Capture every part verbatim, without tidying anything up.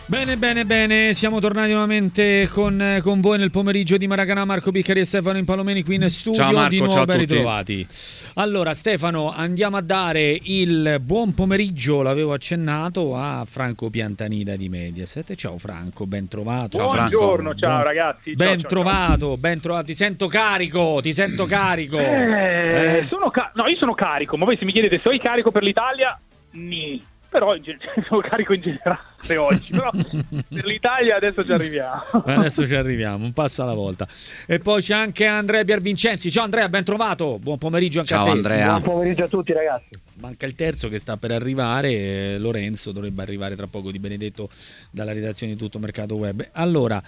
Bene, bene, bene, siamo tornati nuovamente con, con voi nel pomeriggio di Maracanã. Marco Piccari e Stefano Impalomeni qui in studio. Ciao Marco, di nuovo ciao a ben tutti. ritrovati. Allora Stefano, andiamo a dare il buon pomeriggio, l'avevo accennato, a Franco Piantanida di Mediaset. Ciao Franco, ben trovato. Ciao, Franco. Buongiorno, ciao Buon- ragazzi. Ben ciao, ciao, trovato, ciao. ben trovato. Ti sento carico, ti sento carico. Eh, Eh? Sono ca- no, io sono carico, ma voi se mi chiedete se sono carico per l'Italia, ni. Però in gen- sono carico in generale oggi, però per l'Italia adesso ci arriviamo. Adesso ci arriviamo, un passo alla volta. E poi c'è anche Andrea Piervincenzi. Ciao Andrea, ben trovato. Buon pomeriggio anche Ciao, a te. Andrea. Buon pomeriggio a tutti ragazzi. Manca il terzo che sta per arrivare, eh, Lorenzo dovrebbe arrivare tra poco, Di Benedetto, dalla redazione di Tutto Mercato Web. Allora,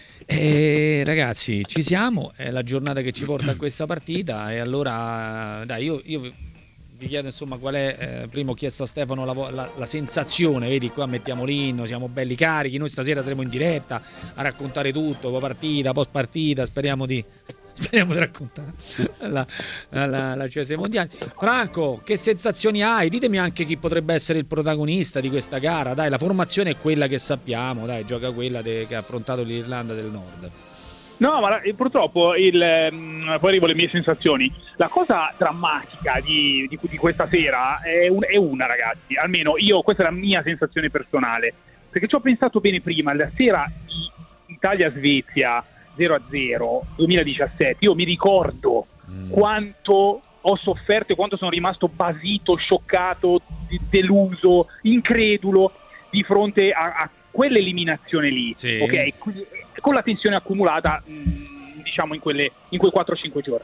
eh, ragazzi, ci siamo, è la giornata che ci porta a questa partita e allora, dai, io... io vi chiedo insomma qual è, eh, prima ho chiesto a Stefano la, la, la sensazione, vedi qua mettiamo l'inno, siamo belli carichi, noi stasera saremo in diretta a raccontare tutto, partita, post partita, speriamo di, speriamo di raccontare la, la, la C S mondiale. Franco, che sensazioni hai? Ditemi anche chi potrebbe essere il protagonista di questa gara, dai, la formazione è quella che sappiamo, dai, gioca quella de, che ha affrontato l'Irlanda del Nord. No, ma eh, purtroppo il, ehm, poi arrivo alle mie sensazioni. La cosa drammatica di, di, di questa sera è, un, è una, ragazzi. Almeno io, questa è la mia sensazione personale. Perché ci ho pensato bene prima, la sera di Italia-Svezia zero a zero duemiladiciassette, io mi ricordo mm. quanto ho sofferto e quanto sono rimasto basito, scioccato, deluso, incredulo di fronte a, a quell'eliminazione lì, sì. ok? Con la tensione accumulata, mh, diciamo, in, quelle, in quei quattro cinque giorni.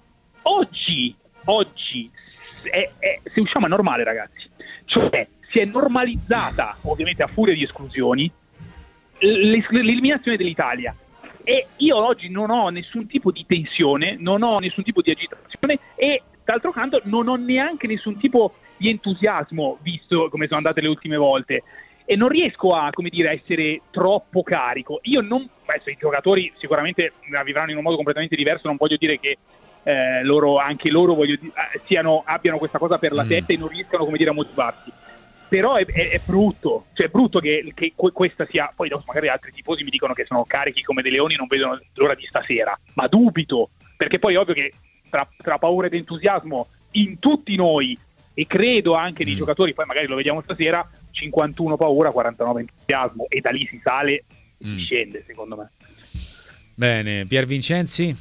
Oggi, oggi, è, è, se usciamo a normale, ragazzi, cioè si è normalizzata, ovviamente a furia di esclusioni, l'eliminazione dell'Italia. E io oggi non ho nessun tipo di tensione, non ho nessun tipo di agitazione e, d'altro canto, non ho neanche nessun tipo di entusiasmo, visto come sono andate le ultime volte. E non riesco a, come dire, a essere troppo carico. Io non, adesso i giocatori sicuramente la vivranno in un modo completamente diverso, non voglio dire che eh, loro, anche loro voglio dire, siano, abbiano questa cosa per la mm. testa e non riescano, come dire, a motivarsi. Però è, è, è brutto, cioè è brutto che, che questa sia, poi dopo magari altri tifosi mi dicono che sono carichi come dei leoni e non vedono l'ora di stasera, ma dubito, perché poi è ovvio che tra, tra paura ed entusiasmo in tutti noi, e credo anche nei mm. giocatori, poi magari lo vediamo stasera, cinquantuno paura, quarantanove entusiasmo, e da lì si sale e mm. si scende, secondo me. Bene, Piervincenzi?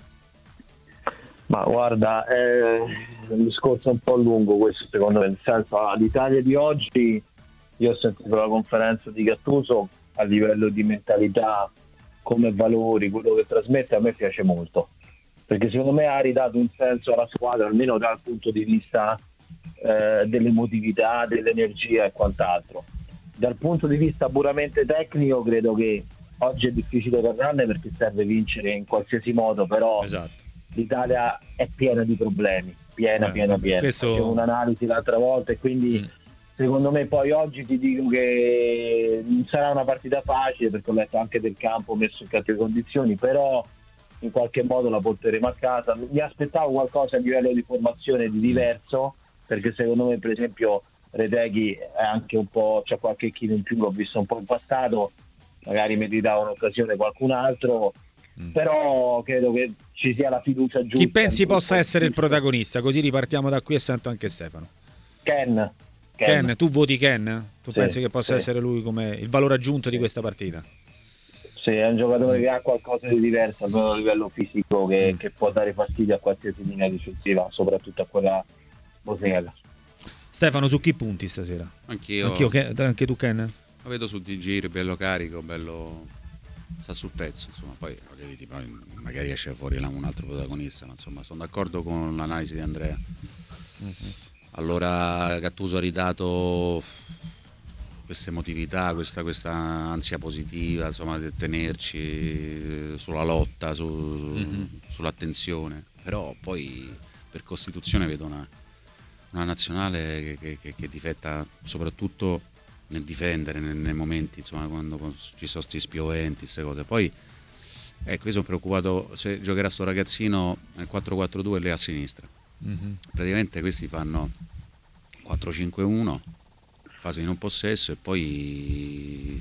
Ma guarda, è un discorso un po' lungo questo, secondo me, nel senso, l'Italia di oggi, io ho sentito la conferenza di Gattuso, a livello di mentalità, come valori, quello che trasmette, a me piace molto, perché secondo me ha ridato un senso alla squadra, almeno dal punto di vista Eh, dell'emotività, dell'energia e quant'altro. Dal punto di vista puramente tecnico credo che oggi è difficile parlarne perché serve vincere in qualsiasi modo, però esatto. L'Italia è piena di problemi, piena, eh, piena, piena. Questo... C'è un'analisi l'altra volta e quindi mm. secondo me poi oggi ti dico che non sarà una partita facile perché ho letto anche del campo messo in cattive condizioni, però in qualche modo la porteremo a casa. Mi aspettavo qualcosa a livello di formazione di diverso, perché secondo me per esempio Reteghi è anche un po', c'è qualche chilo in più, l'ho visto un po' impastato, magari meritava un'occasione qualcun altro, mm. però credo che ci sia la fiducia giusta. Chi pensi possa essere il protagonista? Così ripartiamo da qui e sento anche Stefano. Ken. Ken, Ken tu voti Ken? Tu sì, pensi che possa sì. essere lui come il valore aggiunto sì. di questa partita? Sì, è un giocatore mm. che ha qualcosa di diverso, almeno a livello fisico, che, mm. che può dare fastidio a qualsiasi linea difensiva, soprattutto a quella bosniaca. Stefano, su chi punti stasera? Anch'io. Anch'io anche tu, Ken? Lo vedo su Di Giri, bello carico, bello, sta sul pezzo, insomma, poi, poi magari esce fuori un altro protagonista, ma insomma sono d'accordo con l'analisi di Andrea. Mm-hmm. Allora Gattuso ha ridato questa emotività, questa, questa ansia positiva, insomma, di tenerci sulla lotta, su, mm-hmm. sull'attenzione, però poi per Costituzione vedo una una nazionale che, che, che difetta soprattutto nel difendere, nei, nei momenti, insomma, quando ci sono questi spioventi, queste cose. Poi ecco, io sono preoccupato se giocherà sto ragazzino nel quattro quattro due lì a sinistra. Mm-hmm. Praticamente questi fanno quattro cinque uno, fase di non possesso, e poi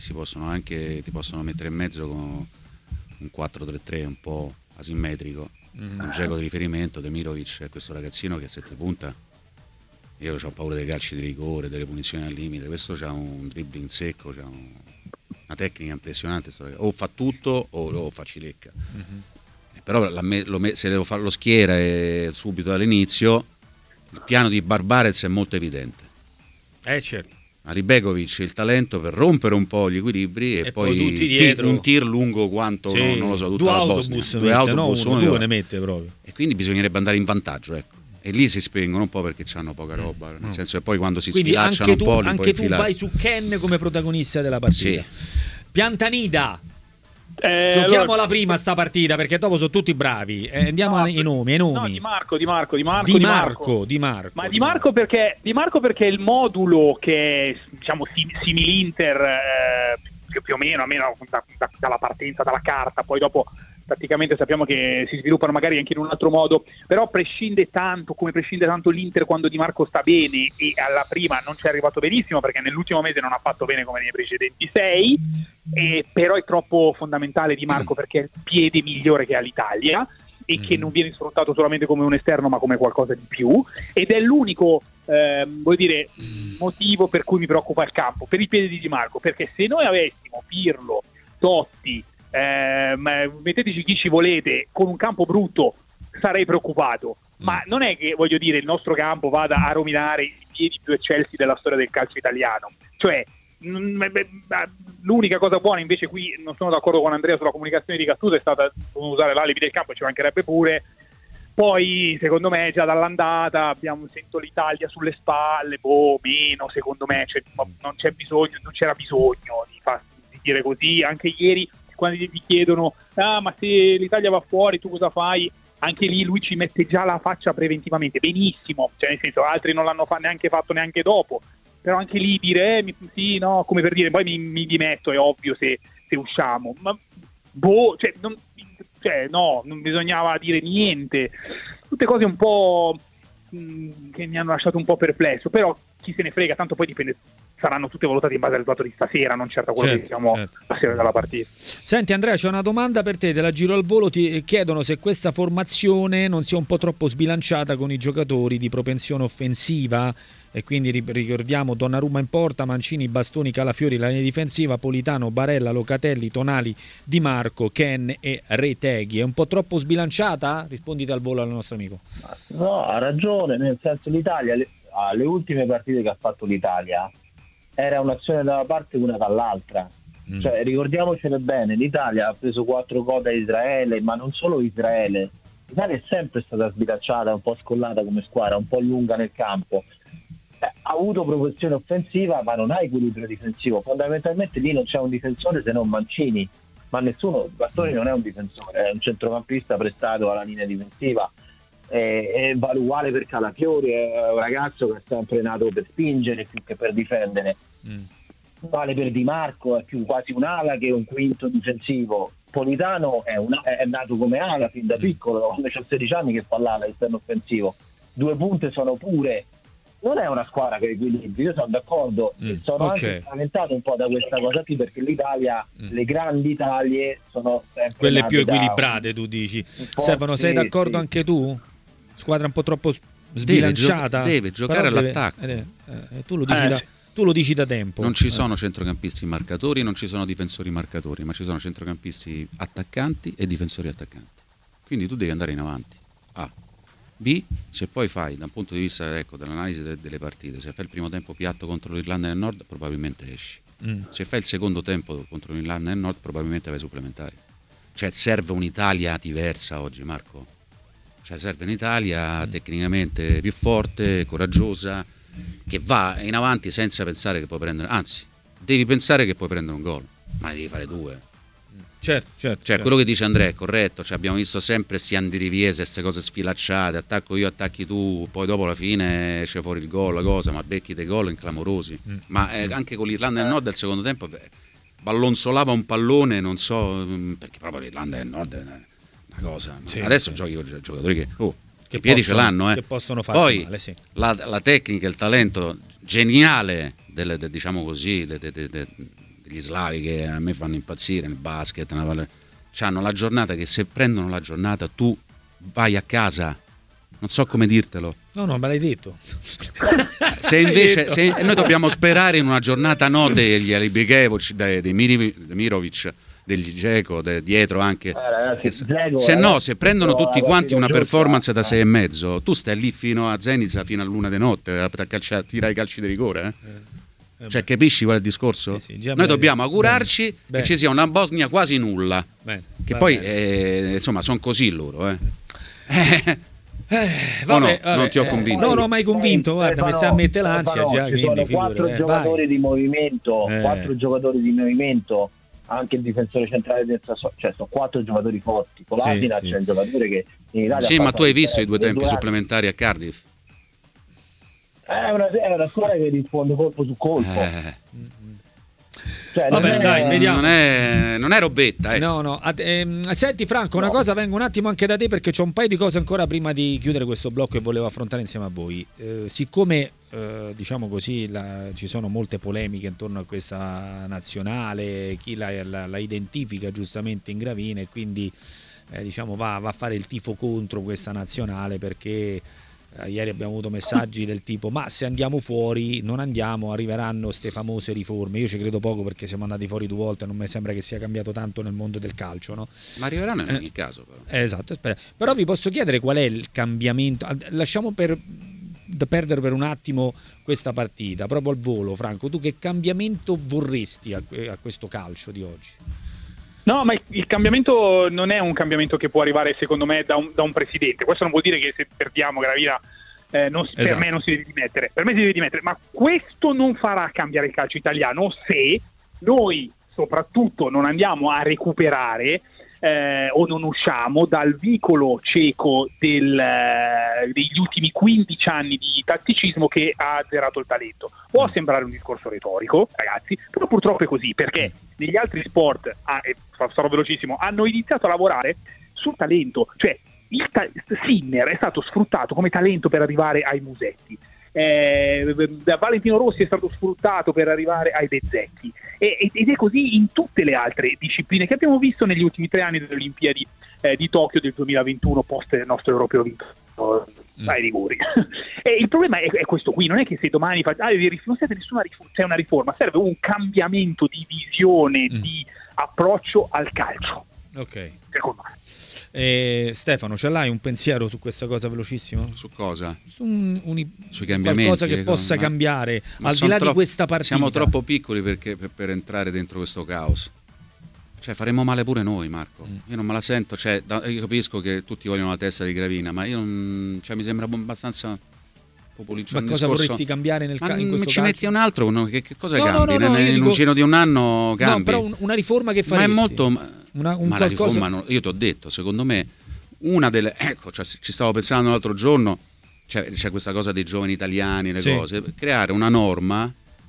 si possono anche ti possono mettere in mezzo con un quattro tre tre un po' asimmetrico, mm. un gioco di riferimento. Demirovic è questo ragazzino che a sette punta, io ho paura dei calci di rigore, delle punizioni al limite, questo c'ha un dribbling secco, c'ha un, una tecnica impressionante, o fa tutto o, o fa cilecca. Mm-hmm. Però la me, lo me, se devo fare lo schiera e subito dall'inizio, il piano di Barbarez è molto evidente. Eh certo. Aribegovic il talento per rompere un po' gli equilibri e, e poi, poi tir, un tir lungo quanto sì. non, non lo so, tutta due la autobus Bosnia, due autobus, no, uno, due ne mette proprio. E quindi bisognerebbe andare in vantaggio, ecco. E lì si spengono un po' perché hanno poca roba, nel mm. senso che poi quando si quindi sfilacciano un tu, po' li anche puoi tu infilare. vai su Ken come protagonista della partita. Sì. Piantanida. Eh, Giochiamola allora... prima sta partita perché dopo sono tutti bravi. Eh, andiamo no, ai nomi, ai nomi. No, Di Marco, Di Marco, Di Marco, Di Marco, Di Marco. Ma Di Marco perché Di Marco perché il modulo che è, diciamo sim- simil-Inter eh, più, più o meno, almeno da, da, dalla partenza, dalla carta, poi dopo praticamente sappiamo che si sviluppano magari anche in un altro modo, però prescinde tanto, come prescinde tanto l'Inter quando Di Marco sta bene, e alla prima non ci è arrivato benissimo perché nell'ultimo mese non ha fatto bene come nei precedenti sei, e però è troppo fondamentale Di Marco perché è il piede migliore che ha l'Italia e che non viene sfruttato solamente come un esterno ma come qualcosa di più, ed è l'unico eh, vuol dire motivo per cui mi preoccupa il campo, per il piede di Di Marco, perché se noi avessimo Pirlo, Totti, Eh, metteteci chi ci volete, con un campo brutto sarei preoccupato, mm. ma non è che, voglio dire, il nostro campo vada a rovinare i piedi più eccelsi della storia del calcio italiano, cioè l'unica cosa buona invece, qui non sono d'accordo con Andrea sulla comunicazione di Gattuso, è stata usare l'alibi del campo, ci mancherebbe pure. Poi secondo me già dall'andata abbiamo sentito l'Italia sulle spalle, boh, meno secondo me, cioè, non c'è bisogno, non c'era bisogno di, far, di dire così. Anche ieri quando ti chiedono ah ma se l'Italia va fuori tu cosa fai, anche lì lui ci mette già la faccia preventivamente, benissimo, cioè nel senso altri non l'hanno fa- neanche fatto neanche dopo, però anche lì dire eh, mi, sì no come per dire poi mi, mi dimetto, è ovvio se, se usciamo, ma boh, cioè, non, cioè no, non bisognava dire niente, tutte cose un po' mh, che mi hanno lasciato un po' perplesso, però chi se ne frega, tanto poi dipende, saranno tutte valutate in base al risultato di stasera, non certo quello certo, che diciamo certo. la sera della partita. Senti Andrea, c'è una domanda per te, te la giro al volo, ti chiedono se questa formazione non sia un po' troppo sbilanciata con i giocatori di propensione offensiva, e quindi ricordiamo Donnarumma in porta, Mancini, Bastoni, Calafiori, la linea difensiva, Politano, Barella, Locatelli, Tonali, Di Marco, Ken e Reteghi. È un po' troppo sbilanciata? Rispondite al volo al nostro amico. No, ha ragione, nel senso l'Italia, le, le ultime partite che ha fatto l'Italia era un'azione da una parte e una dall'altra, mm. cioè ricordiamocene bene, l'Italia ha preso quattro gol da Israele, ma non solo Israele, l'Italia è sempre stata sbilanciata, un po' scollata come squadra, un po' lunga nel campo, eh, ha avuto propensione offensiva ma non ha equilibrio difensivo, fondamentalmente lì non c'è un difensore se non Mancini, ma nessuno, Bastoni non è un difensore, è un centrocampista prestato alla linea difensiva, è, è uguale per Calafiori, è un ragazzo che è sempre nato per spingere più che per difendere, mm. vale per Di Marco, è più quasi un'ala che un quinto difensivo. Politano è, una, è nato come ala fin da piccolo, quando c'ha sedici anni che fa l'ala esterno offensivo, due punte sono pure, non è una squadra che equilibri, io sono d'accordo, mm. sono okay. anche spaventato un po' da questa cosa qui, perché l'Italia, mm. le grandi Italie sono sempre quelle più equilibrate, tu dici. Stefano, sei sì, d'accordo sì. anche tu? Squadra un po' troppo sbilanciata, deve, gio- deve giocare deve, all'attacco eh, eh, tu, lo dici eh. da, tu lo dici da tempo, non ci eh. sono centrocampisti marcatori, non ci sono difensori marcatori, ma ci sono centrocampisti attaccanti e difensori attaccanti, quindi tu devi andare in avanti. A B, se poi fai da un punto di vista ecco, dell'analisi de- delle partite, se fai il primo tempo piatto contro l'Irlanda del Nord probabilmente esci, mm. se fai il secondo tempo contro l'Irlanda del Nord probabilmente vai supplementari, cioè serve un'Italia diversa oggi, Marco. Cioè serve un'Italia tecnicamente più forte, coraggiosa, che va in avanti senza pensare che puoi prendere, anzi devi pensare che puoi prendere un gol, ma ne devi fare due. Certo, certo. Cioè certo. quello che dice Andrea è corretto, cioè, abbiamo visto sempre sti andiriviese, queste cose sfilacciate, attacco io, attacchi tu, poi dopo alla fine esce fuori il gol, la cosa, ma becchi dei gol inclamorosi. Mm. Ma eh, anche con l'Irlanda del Nord del secondo tempo beh, ballonzolava un pallone, non so, perché proprio l'Irlanda del Nord è una cosa. Sì, adesso sì. giochi con giocatori che, oh, che i piedi possono, ce l'hanno, eh. Che possono fare poi male, sì. la, la tecnica, il talento geniale del, de, diciamo così, de, de, de, de, degli slavi che a me fanno impazzire nel basket, hanno la giornata che se prendono la giornata tu vai a casa, non so come dirtelo. No, no, me l'hai detto. Se invece se noi dobbiamo sperare in una giornata no degli Alibekevic, dei, dei Mirovic, degli Dzeko, de, dietro anche. Eh, ragazzi, se, Dzeko, se no, ragazzi, se prendono tutti quanti una performance da eh. sei e mezzo, tu stai lì fino a Zenica, fino a luna di notte, a calcia, tirare i calci di rigore. Eh? Eh, cioè, capisci qual è il discorso? Sì, sì, noi dobbiamo augurarci bene, che bene. ci sia una Bosnia quasi nulla. Bene, che poi, eh, insomma, sono così loro. Eh. Eh, vabbè, no, vabbè, non ti ho eh, convinto. no, no, mai convinto. Eh, Guarda, mi sta a mettere l'ansia Stefano, già. ci Quindi, sono quattro figure, giocatori vai. di movimento, Eh. quattro giocatori di movimento, anche il difensore centrale del Sassuolo, cioè sono quattro giocatori forti. Con l'Atina sì. c'è il giocatore che in Italia. Sì, ma tu hai visto i due due tempi anni. supplementari a Cardiff? È una, è una squadra che risponde colpo su colpo. Eh. Cioè, Vabbè, non è- dai, vediamo. Non è, non è robetta, eh. No, no. Ad- ehm, senti Franco, una No. cosa vengo un attimo anche da te perché c'ho un paio di cose ancora prima di chiudere questo blocco che volevo affrontare insieme a voi. Eh, siccome eh, diciamo così la- ci sono molte polemiche intorno a questa nazionale, chi la, la- la identifica giustamente in gravina e quindi eh, diciamo va, va a fare il tifo contro questa nazionale perché eh, ieri abbiamo avuto messaggi del tipo ma se andiamo fuori non andiamo, arriveranno ste famose riforme. Io ci credo poco perché siamo andati fuori due volte, non mi sembra che sia cambiato tanto nel mondo del calcio, no? Ma arriveranno in Eh. ogni caso, però. Eh, esatto, spera. Però vi posso chiedere qual è il cambiamento. Ah, lasciamo per da perdere per un attimo questa partita, proprio al volo. Franco, tu che cambiamento vorresti a, a questo calcio di oggi? No, ma il, il cambiamento non è un cambiamento che può arrivare, secondo me, da un, da un presidente. Questo non vuol dire che se perdiamo Gravina eh, non, Esatto. per me non si deve dimettere. Per me si deve dimettere, ma questo non farà cambiare il calcio italiano se noi, soprattutto, non andiamo a recuperare eh, o non usciamo dal vicolo cieco del, eh, degli ultimi quindici anni di tatticismo che ha azzerato il talento. Può sembrare un discorso retorico, ragazzi, però purtroppo è così, perché negli altri sport, ah, e sarò velocissimo, hanno iniziato a lavorare sul talento, cioè il ta- Sinner è stato sfruttato come talento per arrivare ai Musetti. Eh, da Valentino Rossi è stato sfruttato per arrivare ai Bezzecchi e, ed è così in tutte le altre discipline che abbiamo visto negli ultimi tre anni delle Olimpiadi eh, di Tokyo del duemilaventuno post il nostro europeo vinto mm. ai rigori. E il problema è, è questo qui, non è che se domani fa, ah, non serve nessuna riforma, c'è una riforma, serve un cambiamento di visione, mm. di approccio al calcio. Ok. Secondo me. Eh, Stefano, ce l'hai un pensiero su questa cosa velocissimo? Su cosa? Su un, un, Sui cambiamenti, qualcosa che le possa cose, ma- cambiare ma al di sono là troppo- di questa partita. Siamo troppo piccoli perché, per, per entrare dentro questo caos. Cioè faremo male pure noi, Marco. Mm. Io non me la sento, cioè, da- io capisco che tutti vogliono la testa di Gravina, ma io non, cioè, mi sembra abbastanza populismo. Ma cosa vorresti cambiare nel Ma ca- in questo ci calcio? metti un altro, no? che, che cosa No, no, cambi? no, no, Ne- io in dico- un giro di un anno cambi. No, però un- una riforma che ma è faresti. molto... Una- un ma la qualcosa- riforma, non- io ti ho detto, secondo me, una delle... Ecco, cioè, ci stavo pensando l'altro giorno, cioè, c'è questa cosa dei giovani italiani, le Sì. cose, creare una norma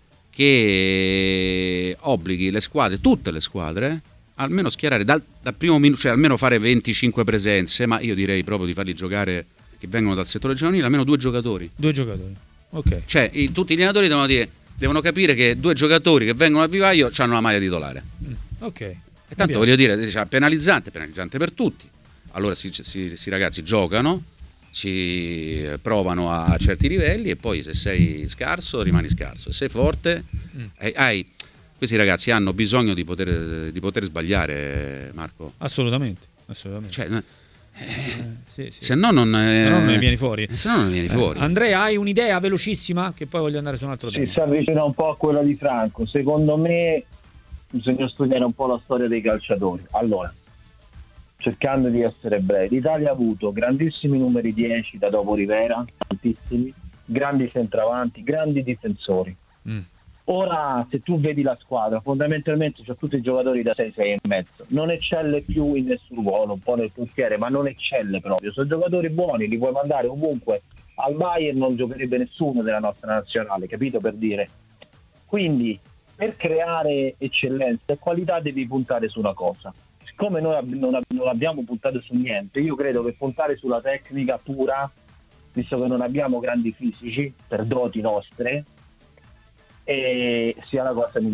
che obblighi le squadre, tutte le squadre, almeno schierare dal, dal primo minuto, cioè almeno fare venticinque presenze, ma io direi proprio di farli giocare, che vengono dal settore giovanile, almeno due giocatori. Due giocatori. Ok. Cioè i- tutti gli allenatori devono dire, devono capire che due giocatori che vengono al vivaio hanno la maglia titolare. Mm, ok. E tanto voglio dire, cioè, penalizzante, penalizzante per tutti. Allora si, si, si ragazzi giocano, si provano a certi livelli e poi se sei scarso rimani scarso, se sei forte Mm. hai, hai- questi ragazzi hanno bisogno di poter, di poter sbagliare, Marco. Assolutamente. Assolutamente. Cioè, Eh, sì, sì. se no non, Se no non ne vieni fuori. se no non vieni fuori. Eh, Andrea, hai un'idea velocissima? Che poi voglio andare su un altro Si tema. si avvicina un po' a quella di Franco. Secondo me bisogna studiare un po' la storia dei calciatori. Allora, cercando di essere brevi, l'Italia ha avuto grandissimi numeri dieci da dopo Rivera, tantissimi, grandi centravanti, grandi difensori. Mm. Ora, se tu vedi la squadra, fondamentalmente c'è tutti i giocatori da sei sei e mezzo. Non eccelle più in nessun ruolo, un po' nel portiere, ma non eccelle proprio. Sono giocatori buoni, li puoi mandare ovunque. Al Bayern non giocherebbe nessuno della nostra nazionale, capito per dire? Quindi, per creare eccellenza e qualità devi puntare su una cosa. Siccome noi ab- non, ab- non abbiamo puntato su niente, io credo che puntare sulla tecnica pura, visto che non abbiamo grandi fisici per doti nostre, e sia la cosa migliore.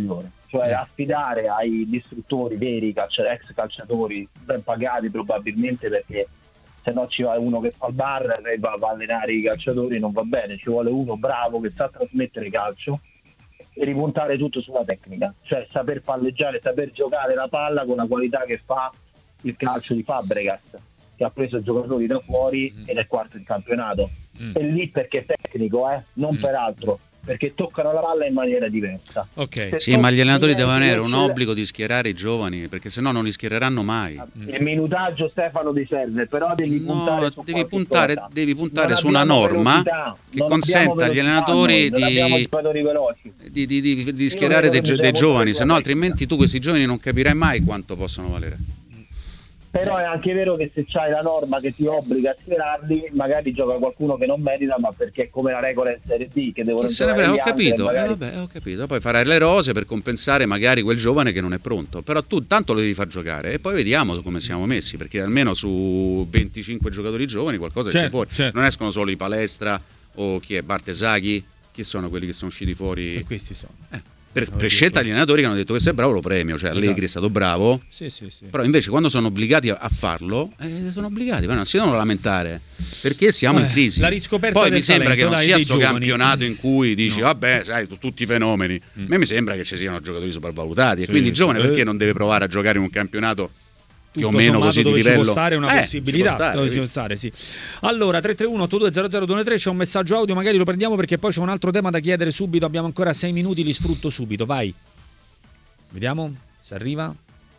cioè affidare agli istruttori veri, calci- ex calciatori ben pagati probabilmente, perché se no ci va uno che fa il bar e va a allenare i calciatori, non va bene, ci vuole uno bravo che sa trasmettere calcio e ripuntare tutto sulla tecnica, cioè saper palleggiare, saper giocare la palla con la qualità che fa il calcio di Fabregas, che ha preso giocatori da fuori mm. ed è quarto in campionato. Mm. E lì perché è tecnico, eh? non mm. per altro, perché toccano la palla in maniera diversa. Okay. Sì, ma gli allenatori devono avere un obbligo di schierare i giovani, perché sennò non li schiereranno mai. Il minutaggio, Stefano, ti serve, però devi puntare no, su devi puntare, cosa. devi puntare su una norma velocità, che consenta agli allenatori di, di, di, di, di schierare dei, dei giovani, sennò altrimenti tu questi giovani non capirai mai quanto possono valere. Però è anche vero che se c'hai la norma che ti obbliga a schierarli, magari gioca qualcuno che non merita, ma perché è come la regola in Serie B, che devono giocare ho gli capito, magari... eh, vabbè, ho capito. Poi farai le rose per compensare magari quel giovane che non è pronto, però tu tanto lo devi far giocare e poi vediamo come siamo messi, perché almeno su venticinque giocatori giovani qualcosa certo, esce fuori. Certo. Non escono solo i Palestra o chi è Bartesaghi, chi sono quelli che sono usciti fuori? E questi sono. Eh. Per, per scelta degli allenatori che hanno detto questo è bravo, lo premio, cioè Allegri esatto. è stato bravo, sì, sì, sì. Però invece quando sono obbligati a, a farlo eh, sono obbligati, ma non si devono lamentare perché siamo eh, in crisi. La riscoperta poi del mi sembra talento, che non dai, sia dei sto giovani. campionato in cui dici no. vabbè sai tutti i fenomeni, mm. a me mi sembra che ci siano giocatori sopravvalutati sì, e quindi il sì, giovane sì. perché non deve provare a giocare in un campionato più tutto o meno così dove di livello, ci può stare una eh, possibilità stare, dove ci può stare, sì. Allora tre tre uno otto due zero zero due tre, c'è un messaggio audio, magari lo prendiamo perché poi c'è un altro tema da chiedere subito, abbiamo ancora sei minuti, li sfrutto subito, vai. Vediamo se arriva.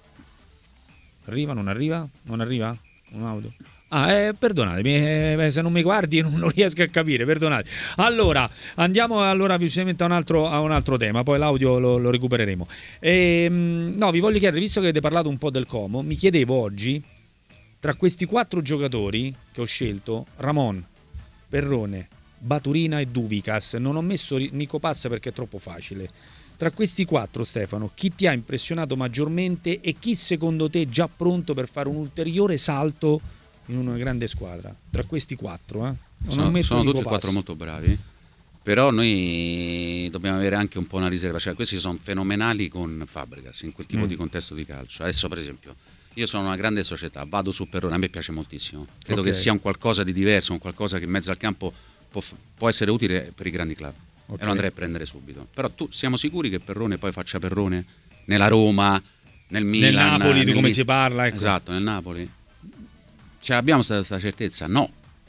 Arriva, non arriva? Non arriva? Un audio. Ah, eh, perdonatemi, eh, se non mi guardi non, non riesco a capire, perdonate. Allora, andiamo allora velocemente a un altro, a un altro tema, poi l'audio lo, lo recupereremo. E, no, vi voglio chiedere, visto che avete parlato un po' del Como, mi chiedevo oggi, tra questi quattro giocatori che ho scelto, Ramon, Perrone, Baturina e Duvicas, non ho messo Nico Passa perché è troppo facile. Tra questi quattro, Stefano, chi ti ha impressionato maggiormente e chi secondo te è già pronto per fare un ulteriore salto in una grande squadra? Tra questi quattro, eh? Non sono, sono tutti e quattro molto bravi, però noi dobbiamo avere anche un po' una riserva, cioè questi sono fenomenali con Fabregas in quel tipo mm. di contesto di calcio. Adesso per esempio io sono una grande società, vado su Perrone, a me piace moltissimo, credo okay. che sia un qualcosa di diverso, un qualcosa che in mezzo al campo può, può essere utile per i grandi club. Okay. E lo andrei a prendere subito. Però tu siamo sicuri che Perrone poi faccia Perrone nella Roma, nel Milan, nel Napoli, nel di come Milan. si parla, ecco. Esatto, nel Napoli. Cioè abbiamo questa certezza? No.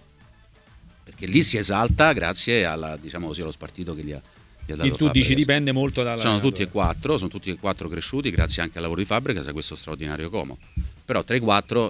Perché lì si esalta grazie alla, diciamo così, allo spartito che gli ha, gli ha dato. E tu Fabregas. dici dipende molto dalla. Sono tutti e quattro, sono tutti e quattro cresciuti grazie anche al lavoro di Fabregas, a questo straordinario Como. Però tra i quattro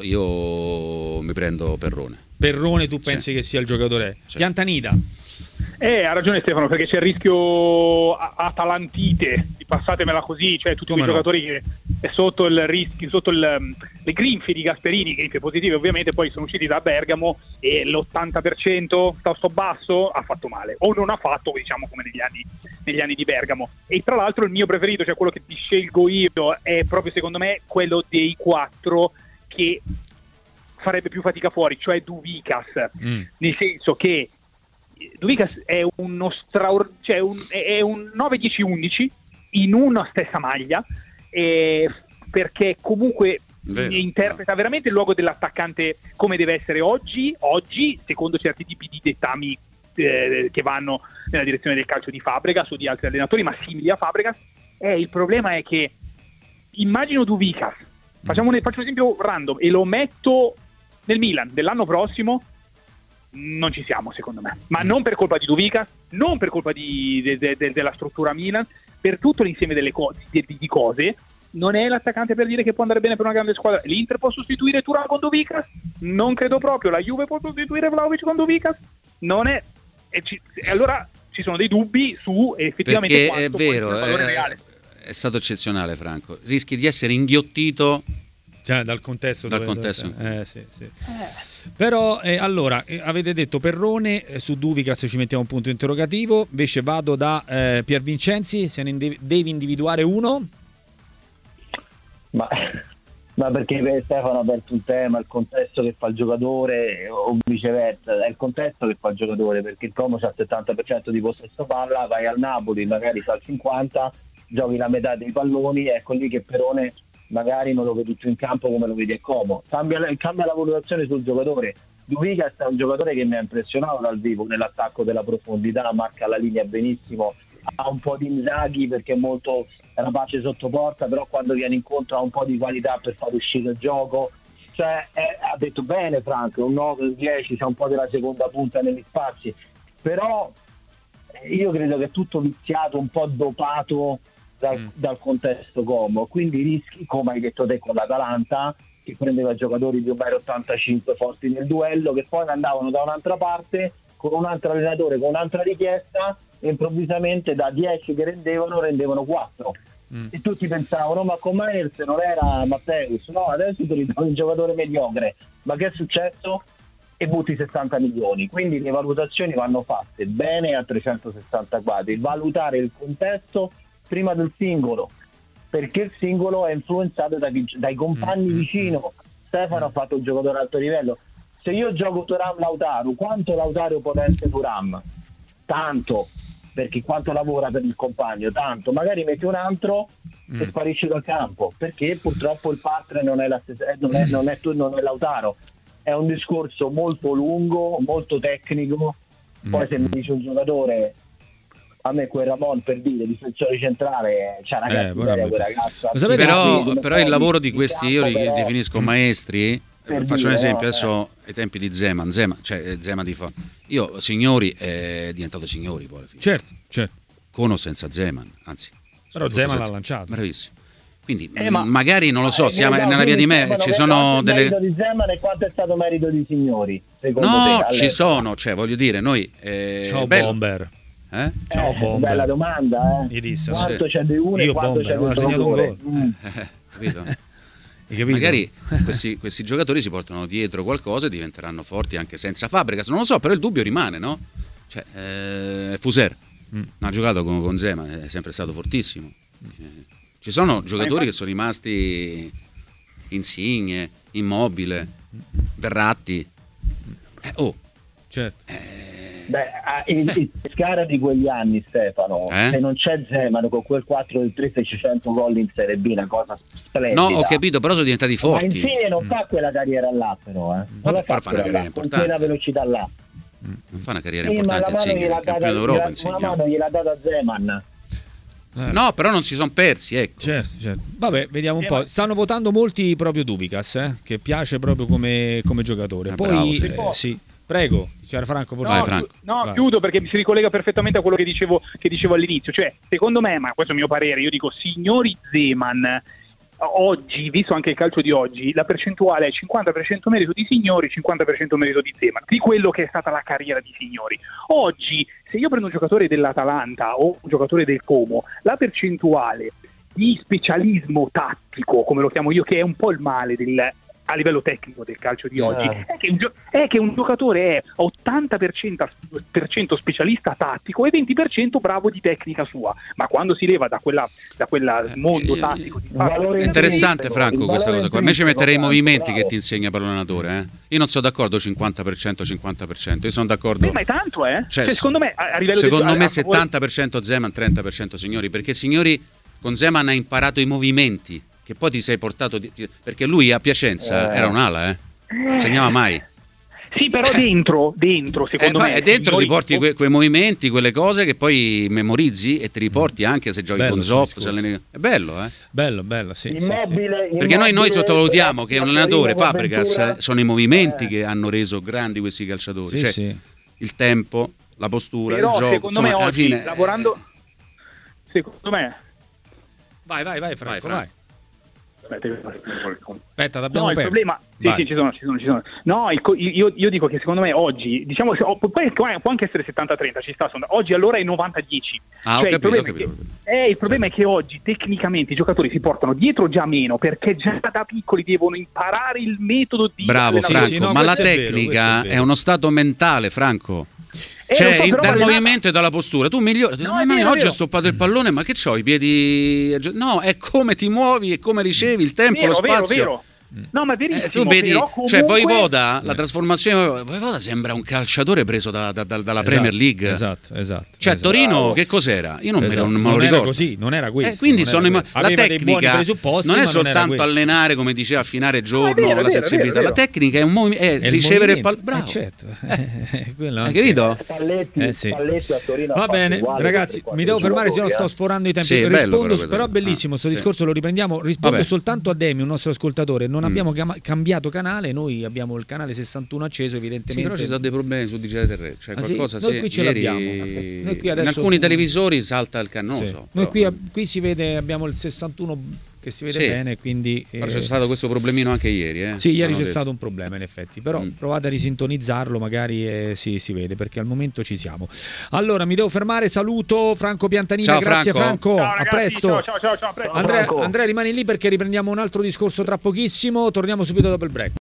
io mi prendo Perrone. Perrone tu pensi sì. che sia il giocatore? Sì. Piantanida. Eh, ha ragione Stefano, perché c'è il rischio atalantite, passatemela così, cioè tutti quei no. giocatori che è sotto il rischio, sotto il, le grinfie di Gasperini, grinfie positive ovviamente, poi sono usciti da Bergamo e l'ottanta per cento tasto basso ha fatto male, o non ha fatto, diciamo come negli anni, negli anni di Bergamo. E tra l'altro il mio preferito, cioè quello che ti scelgo io, è proprio secondo me quello dei quattro che farebbe più fatica fuori, cioè Duvicas, mm. nel senso che Duvicas è uno straor- cioè un, è un nove dieci undici in una stessa maglia, eh, perché comunque Vero. interpreta veramente il luogo dell'attaccante come deve essere oggi, oggi secondo certi tipi di dettami eh, che vanno nella direzione del calcio di Fabregas o di altri allenatori, ma simili a Fabregas. Eh, il problema è che immagino Duvicas, facciamo un, faccio un esempio random, e lo metto nel Milan dell'anno prossimo, non ci siamo secondo me, ma non per colpa di Duvicas, non per colpa di, de, de, de, della struttura Milan, per tutto l'insieme delle cose, di, di cose. Non è l'attaccante per dire che può andare bene per una grande squadra. L'Inter può sostituire Thuram con Duvicas? Non credo proprio. La Juve può sostituire Vlahovic con Duvicas? Non è, e, ci, e allora ci sono dei dubbi su effettivamente perché quanto è vero, può essere il valore è, reale. È stato eccezionale Franco, rischi di essere inghiottito, cioè dal contesto, dal dove, contesto. Dove, eh, sì, sì. Eh. Però eh, allora eh, avete detto Perrone, eh, su Duvicas ci mettiamo un punto interrogativo, invece vado da eh, Pier Vincenzi, se ne indiv- devi individuare uno. Ma, ma perché per Stefano ha aperto un tema, il contesto che fa il giocatore o viceversa, è il contesto che fa il giocatore, perché il Como c'ha il settanta per cento di possesso palla, vai al Napoli magari fa il cinquanta per cento, giochi la metà dei palloni, ecco lì che Perone magari non lo vedi più in campo come lo vedi a Como. Cambia, cambia la valutazione sul giocatore. Duvicas è un giocatore che mi ha impressionato dal vivo nell'attacco della profondità, marca la linea benissimo, ha un po' di Inzaghi perché è molto rapace sotto porta, però quando viene incontro ha un po' di qualità per far uscire il gioco. Cioè, è, ha detto bene Franco, un nove, un dieci, c'è un po' della seconda punta negli spazi, però io credo che è tutto viziato, un po' dopato dal, mm. dal contesto Como, quindi rischi, come hai detto te con l'Atalanta, che prendeva giocatori di un metro e ottantacinque forti nel duello, che poi andavano da un'altra parte con un altro allenatore, con un'altra richiesta, e improvvisamente da dieci che rendevano, rendevano quattro. Mm. E tutti pensavano, ma con Myers non era Matteus, no, adesso ti ritrovi un giocatore mediocre, ma che è successo? E butti sessanta milioni. Quindi le valutazioni vanno fatte bene a trecentosessanta gradi, valutare il contesto prima del singolo, perché il singolo è influenzato dai, dai compagni mm. vicino. Stefano ha fatto un giocatore alto livello. Se io gioco Thuram Lautaro, quanto Lautaro potente Thuram? Tanto, perché quanto lavora per il compagno? Tanto. Magari metti un altro mm. e sparisce dal campo, perché purtroppo il partner non è, la stessa, non è, non è, non è Lautaro. È un discorso molto lungo, molto tecnico. Poi mm. se mi dice un giocatore, a me quel Ramon, per dire, difensore centrale, c'è una eh, cattiveria quel ragazzo. Però, però il lavoro di questi, io li però... definisco maestri. Per faccio dire, un esempio, no, adesso eh. ai tempi di Zeman, Zeman, cioè Zeman di fa. Io Signori è diventato Signori poi alla fine. Certo, certo. Con o senza Zeman, anzi. Però Zeman l'ha lanciato. Bravissimo. Quindi eh, ma... magari non lo so, eh, siamo no, nella via di me, ci sono delle merito di Zeman e quanto è stato merito di Signori, secondo no, te, ci sono, cioè voglio dire, noi eh, Ciao bello. Bomber. Eh? Ciao eh, Bomber. Bella domanda, eh. Disse, quanto sì. c'è di uno Io e quanto Bomber, c'è di segnato un gol. mm. Eh, capito? Hai Magari questi, questi giocatori si portano dietro qualcosa e diventeranno forti anche senza Fabregas, non lo so, però il dubbio rimane, no? Cioè, eh, Fuser mm. non ha giocato con, con Zeman, è sempre stato fortissimo. Eh, ci sono giocatori che sono rimasti Insigne, Immobile, Verratti. Eh, oh, certo. Eh, Beh, il, il Pescara di quegli anni, Stefano, eh? se non c'è Zeman con quel quattro del tre seicento gol in Serie B, una cosa splendida. No, ho capito, però sono diventati forti. Ma Insigne non mm. fa quella carriera là, però, eh. Non Vabbè, la fa fa una carriera là, importante. con quella velocità là. Non fa una carriera Sì, importante, Insigne, gliela campione data, d'Europa, gliela, Insigne. una mano gliel'ha data Zeman. Eh. No, però non si sono persi, ecco. Certo, certo. Vabbè, vediamo un po'. Stanno votando molti proprio Dubicas, eh, che piace proprio come, come giocatore. Eh, Poi, bravo, eh, sì. Prego, c'era Franco. No, Vai, Franco. no Vai. chiudo perché mi si ricollega perfettamente a quello che dicevo, che dicevo all'inizio. Cioè, secondo me, ma questo è il mio parere, io dico, signori Zeman, oggi, visto anche il calcio di oggi, la percentuale è cinquanta per cento merito di Signori, cinquanta per cento merito di Zeman, di quello che è stata la carriera di Signori. Oggi, se io prendo un giocatore dell'Atalanta o un giocatore del Como, la percentuale di specialismo tattico, come lo chiamo io, che è un po' il male del... a livello tecnico del calcio di oggi, eh. è, che un gio- è che un giocatore è ottanta per cento, per cento specialista tattico e venti per cento bravo di tecnica sua, ma quando si leva da quella da quel mondo eh, tattico di è interessante, Franco, questa cosa qua. A me ci metterei i movimenti bravo. Che ti insegna pallonatore, eh? Io non sono d'accordo cinquanta per cento cinquanta per cento, io sono d'accordo. Beh, ma è tanto, eh? Cioè, cioè, secondo me a, a livello secondo di, me a, a settanta per cento Zeman, trenta per cento Signori, perché Signori con Zeman ha imparato i movimenti che poi ti sei portato di, perché lui a Piacenza eh. era un'ala, eh. Non segnava mai. Sì, però dentro, dentro secondo eh, me. E dentro Signori... ti porti que- quei movimenti, quelle cose che poi memorizzi e ti riporti anche se giochi bello, con Zoff. Se alleni... È bello, eh? Bello, bello, sì. Immobile, sì, sì. Perché noi, noi sottovalutiamo che un allenatore, Fabregas, Ventura... sono i movimenti eh. che hanno reso grandi questi calciatori. Sì, cioè, sì. il tempo, la postura, però, il gioco. Secondo insomma, me alla oggi, fine... lavorando, secondo me. Vai, vai, vai, Franco, vai. vai. Aspetta, l'abbiamo no, il perso. problema sì, sì, ci sono, ci sono, ci sono. No, il, io, io dico che secondo me oggi, diciamo, poi può anche essere settanta trenta, ci sta, oggi allora è novanta dieci. Ah, cioè, ho capito, il ho problema, capito. È, che, eh, il problema certo. è che oggi tecnicamente i giocatori si portano dietro già meno, perché già da piccoli devono imparare il metodo di Bravo Franco, sì, no, ma la è tecnica vero, è, è uno stato mentale, Franco. Eh, cioè, so, in, dal allenava... movimento e dalla postura tu migliori. No, no, vero, oggi vero. ho stoppato il pallone, ma che c'ho? I piedi. No, è come ti muovi e come ricevi il tempo, vero, lo spazio. Vero, vero. No, ma è Eh, verissimo. tu vedi, però comunque... cioè Voivoda, la trasformazione Voivoda sembra un calciatore preso da- da- da- dalla Esatto, Premier League. Esatto, esatto. Cioè esatto. Torino che cos'era? Io non, me, Esatto. non me lo Non era ricordo. così, non era questo. Eh, quindi non sono era i- questo. la Aveva dei buoni tecnica presupposti, non è ma non era soltanto questo. allenare, come diceva, affinare giorno, vero, è la vero, è sensibilità. vero, è La vero. tecnica è, un movi- è È il ricevere il movimento. pal- bravo. Eh, certo. Eh, quello Hai anche. capito? Spalletti, Eh, sì. Spalletti a Torino ha Va fatto bene, uguale ragazzi, per mi devo quattro fermare, se no giocatori, sto sforando i tempi. Sì, è bello Rispondo, però però, questo. bellissimo, Ah, sto sì. discorso lo riprendiamo. Rispondo Vabbè. soltanto a Demi, un nostro ascoltatore. Non Mm. abbiamo chiama- cambiato canale, noi abbiamo il canale sessantuno acceso, Sì, evidentemente. però ci sono dei problemi su Digitale Terrestre. Cioè, Ah, sì? qualcosa Noi sì, qui ce ieri- l'abbiamo. Noi qui adesso- in alcuni televisori salta il canale. Non Sì. so, Noi però- qui, qui si vede, abbiamo il sessantuno che si vede Sì. bene, quindi Però eh, c'è stato questo problemino anche ieri. Eh? sì, ieri Hanno c'è detto. stato un problema in effetti, però Mm. provate a risintonizzarlo, magari eh, sì, si vede, perché al momento ci siamo. Allora, mi devo fermare, saluto Franco Piantanina, Ciao, grazie Franco. Franco, Ciao, a ragazzi, presto. ciao, ciao, ciao, ciao, a presto. Andrea, Franco. Andrea, rimani lì perché riprendiamo un altro discorso tra pochissimo, torniamo subito dopo il break.